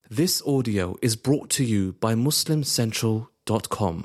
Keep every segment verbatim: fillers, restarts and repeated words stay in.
This audio is brought to you by Muslim Central dot com.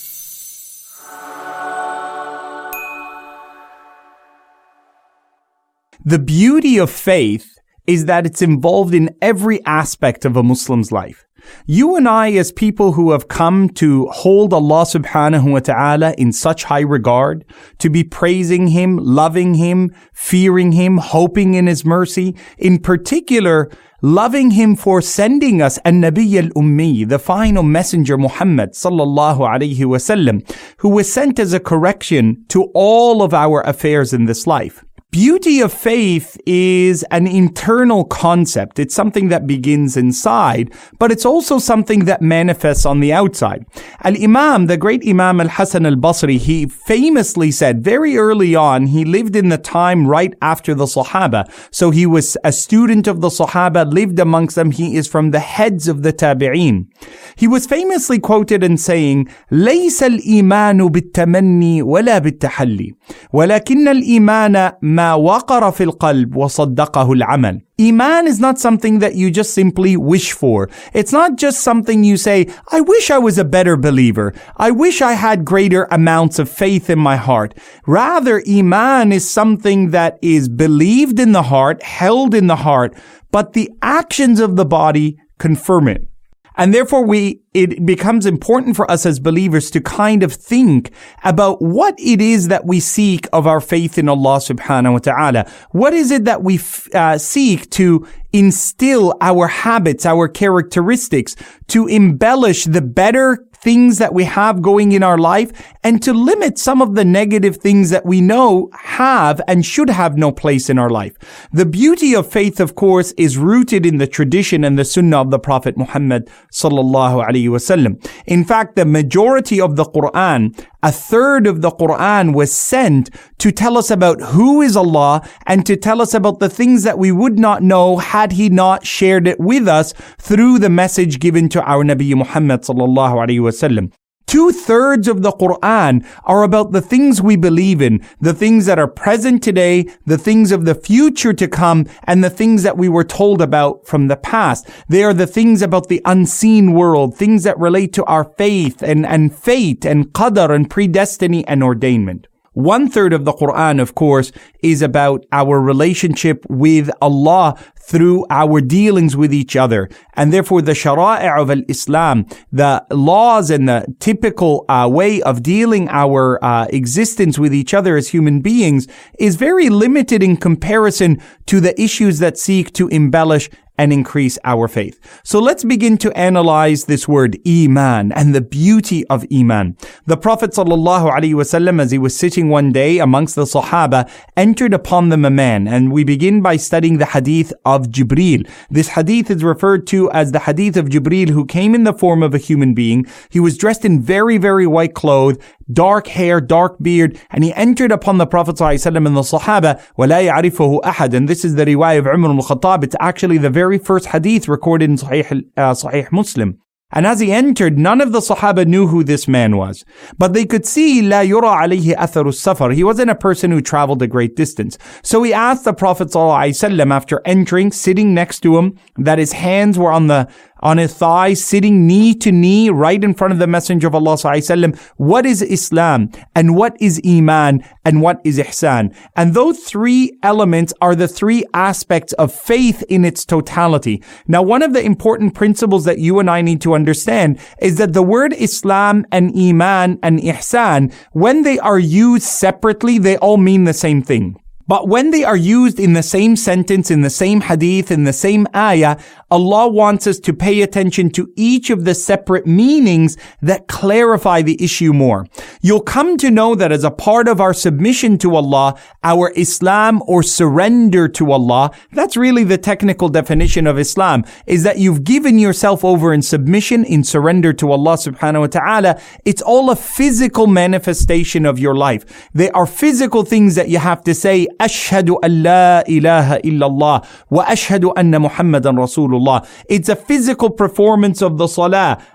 The beauty of faith is that it's involved in every aspect of a Muslim's life. You and I, as people who have come to hold Allah subhanahu wa ta'ala in such high regard, to be praising Him, loving Him, fearing Him, hoping in His mercy, in particular, loving Him for sending us an-Nabiy al-Ummi, the final messenger Muhammad sallallahu alayhi wasallam, who was sent as a correction to all of our affairs in this life. Beauty of faith is an internal concept. It's something that begins inside, but it's also something that manifests on the outside. Al-Imam, the great Imam Al-Hasan Al-Basri, he famously said very early on, he lived in the time right after the Sahaba. So he was a student of the Sahaba, lived amongst them. He is from the heads of the Tabi'een. He was famously quoted in saying, لَيْسَ الْإِيمَانُ بِالتَّمَنِّي وَلَا بِالتَّحَلِّي وَلَكِنَّ الْإِيمَانَ مَا وَقَرَ فِي الْقَلْبِ وَصَدَّقَهُ الْعَمَلِ. Iman is not something that you just simply wish for. It's not just something you say, I wish I was a better believer. I wish I had greater amounts of faith in my heart. Rather, Iman is something that is believed in the heart, held in the heart, but the actions of the body confirm it. And therefore, we it becomes important for us as believers to kind of think about what it is that we seek of our faith in Allah subhanahu wa ta'ala. What is it that we uh, seek to instill our habits, our characteristics, to embellish the better things that we have going in our life, and to limit some of the negative things that we know have and should have no place in our life. The beauty of faith, of course, is rooted in the tradition and the sunnah of the Prophet Muhammad sallallahu alaihi wasallam. In fact, the majority of the Quran, a third of the Quran, was sent to tell us about who is Allah and to tell us about the things that we would not know had He not shared it with us through the message given to our Nabi Muhammad sallallahu alaihi wasallam. Two-thirds of the Quran are about the things we believe in, the things that are present today, the things of the future to come, and the things that we were told about from the past. They are the things about the unseen world, things that relate to our faith and, and fate and qadar and predestiny and ordainment. One third of the Quran, of course, is about our relationship with Allah through our dealings with each other. And therefore, the shara'i' of al-Islam, the laws and the typical uh, way of dealing our uh, existence with each other as human beings is very limited in comparison to the issues that seek to embellish and increase our faith. So let's begin to analyze this word Iman and the beauty of Iman. The Prophet sallallahu alaihi wasallam, as he was sitting one day amongst the Sahaba, entered upon them a man, and we begin by studying the hadith of Jibreel. This hadith is referred to as the hadith of Jibreel, who came in the form of a human being. He was dressed in very, very white clothes, dark hair, dark beard, and he entered upon the Prophet ﷺ and the Sahaba, وَلَا يَعْرِفُهُ أَحَدٌ. And this is the riwayah of Umar al-Khattab. It's actually the very first hadith recorded in Sahih, uh, Sahih Muslim. And as he entered, none of the Sahaba knew who this man was. But they could see, لَا يُرَى عَلَيْهِ أَثَرُ السَّفَرِ. He wasn't a person who traveled a great distance. So he asked the Prophet ﷺ, after entering, sitting next to him, that his hands were on the on his thighs, sitting knee to knee right in front of the Messenger of Allah ﷺ, what is Islam and what is Iman and what is Ihsan? And those three elements are the three aspects of faith in its totality. Now, one of the important principles that you and I need to understand is that the word Islam and Iman and Ihsan, when they are used separately, they all mean the same thing. But when they are used in the same sentence, in the same hadith, in the same ayah, Allah wants us to pay attention to each of the separate meanings that clarify the issue more. You'll come to know that as a part of our submission to Allah, our Islam or surrender to Allah, that's really the technical definition of Islam, is that you've given yourself over in submission, in surrender to Allah subhanahu wa ta'ala. It's all a physical manifestation of your life. They are physical things that you have to say, Ashhadu an la ilaha illallah wa ashhadu anna Muhammadan Rasulullah. It's a physical performance of the salah.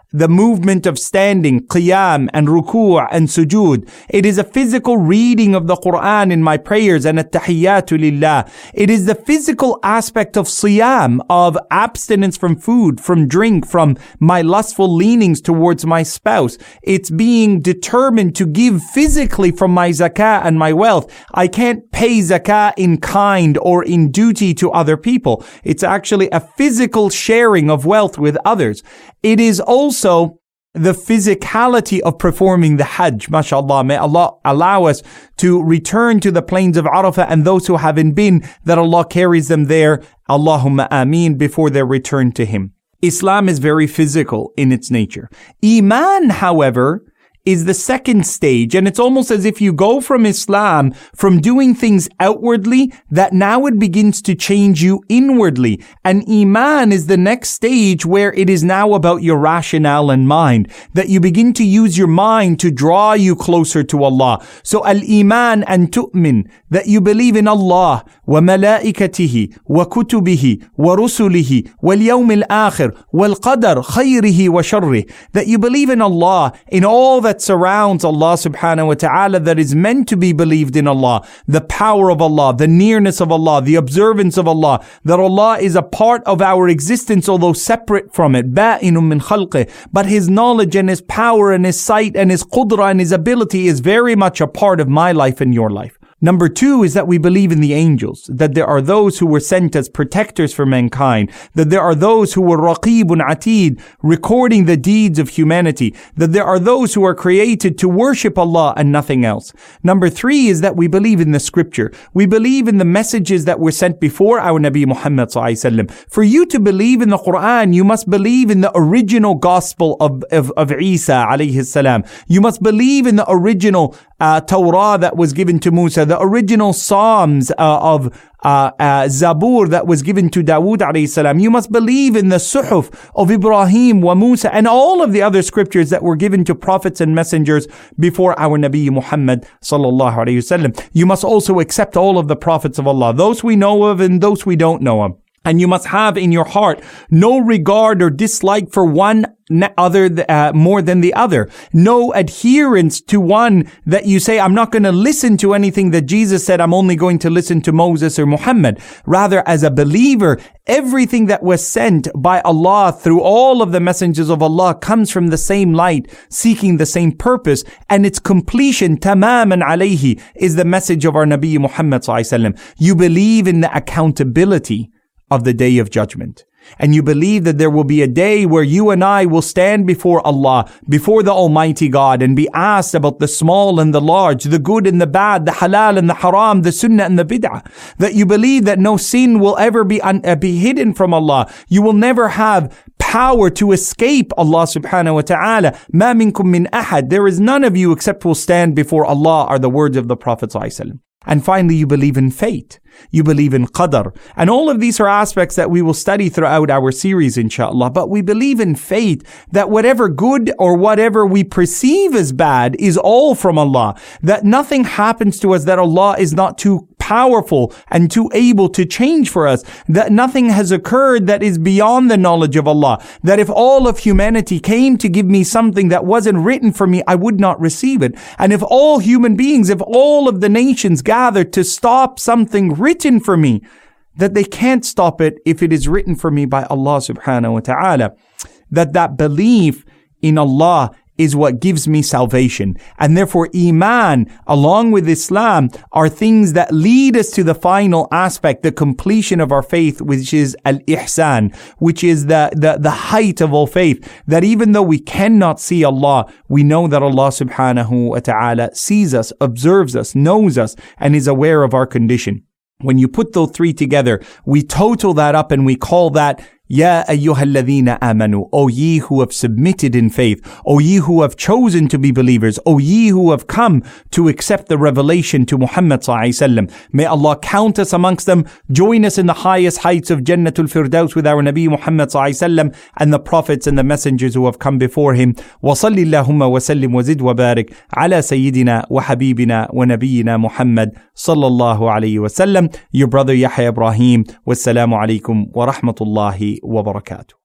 the movement of standing, qiyam and ruku' and sujood. It is a physical reading of the Quran in my prayers and at-tahiyyatu lillah. It is the physical aspect of siyam, of abstinence from food, from drink, from my lustful leanings towards my spouse. It's being determined to give physically from my zakah and my wealth. I can't pay zakah in kind or in duty to other people. It's actually a physical sharing of wealth with others. It is also the physicality of performing the Hajj. MashaAllah, may Allah allow us to return to the plains of Arafah, and those who haven't been, that Allah carries them there, Allahumma ameen, before their return to Him. Islam is very physical in its nature. Iman, however, is the second stage, and it's almost as if you go from Islam, from doing things outwardly, that now it begins to change you inwardly. And Iman is the next stage, where it is now about your rationale and mind, that you begin to use your mind to draw you closer to Allah. So al-Iman an tu'min, that you believe in Allah, wa malaikatihi, wa kutubihi, wa rusulihi, wal yawm al-akhir, wal qadar, khayrihi wa sharrih, that you believe in Allah, in all that surrounds Allah subhanahu wa ta'ala, that is meant to be believed in Allah, the power of Allah, the nearness of Allah, the observance of Allah, that Allah is a part of our existence, although separate from it, ba'inun min khalqih, but His knowledge and His power and His sight and His qudra and His ability is very much a part of my life and your life. Number two is that we believe in the angels, that there are those who were sent as protectors for mankind, that there are those who were raqibun atid, recording the deeds of humanity, that there are those who are created to worship Allah and nothing else. Number three is that we believe in the scripture. We believe in the messages that were sent before our Nabi Muhammad sallallahu alaihi wasallam. For you to believe in the Quran, you must believe in the original gospel of, of, of Isa alayhi salam. You must believe in the original uh, Torah that was given to Musa, the original Psalms uh, of uh, uh, Zabur that was given to Dawood alayhi salam. You must believe in the Suhuf of Ibrahim wa Musa and all of the other scriptures that were given to prophets and messengers before our Nabi Muhammad sallallahu alayhi wasallam. You must also accept all of the prophets of Allah, those we know of and those we don't know of. And you must have in your heart no regard or dislike for one other uh, more than the other. No adherence to one that you say, I'm not going to listen to anything that Jesus said, I'm only going to listen to Moses or Muhammad. Rather, as a believer, everything that was sent by Allah through all of the messengers of Allah comes from the same light, seeking the same purpose, and its completion, tamaman alayhi, is the message of our Nabi Muhammad sallallahu alaihi wasallam. You believe in the accountability of the Day of Judgment. And you believe that there will be a day where you and I will stand before Allah, before the Almighty God, and be asked about the small and the large, the good and the bad, the halal and the haram, the sunnah and the bid'ah. That you believe that no sin will ever be, un- uh, be hidden from Allah. You will never have power to escape Allah subhanahu wa ta'ala. Ma minkum min ahad. There is none of you except will stand before Allah, are the words of the Prophet sallallahu alaihi wasallam. And finally, you believe in fate. You believe in qadar. And all of these are aspects that we will study throughout our series, inshallah. But we believe in fate, that whatever good or whatever we perceive as bad is all from Allah. That nothing happens to us that Allah is not too powerful and too able to change for us. That nothing has occurred that is beyond the knowledge of Allah. That if all of humanity came to give me something that wasn't written for me, I would not receive it. And if all human beings, if all of the nations gathered to stop something written for me, that they can't stop it if it is written for me by Allah subhanahu wa ta'ala. That that belief in Allah is what gives me salvation. And therefore, Iman, along with Islam, are things that lead us to the final aspect, the completion of our faith, which is Al-Ihsan, which is the, the, the height of all faith. That even though we cannot see Allah, we know that Allah subhanahu wa ta'ala sees us, observes us, knows us, and is aware of our condition. When you put those three together, we total that up and we call that Ya ayyuhalladhina amanu, O ye who have submitted in faith, O ye who have chosen to be believers, O ye who have come to accept the revelation to Muhammad sallallahu alaihi wasallam. May Allah count us amongst them, join us in the highest heights of Jannatul Firdaus with our Nabi Muhammad sallallahu alaihi wasallam and the prophets and the messengers who have come before him. Wa salli Allahumma wa sallim wa zid wa barik ala sayyidina wa habibina wa nabiyyina Muhammad sallallahu alaihi wasallam. Your brother Yahya Ibrahim. Wassalamu alaikum wa rahmatullahi wa barakatuh.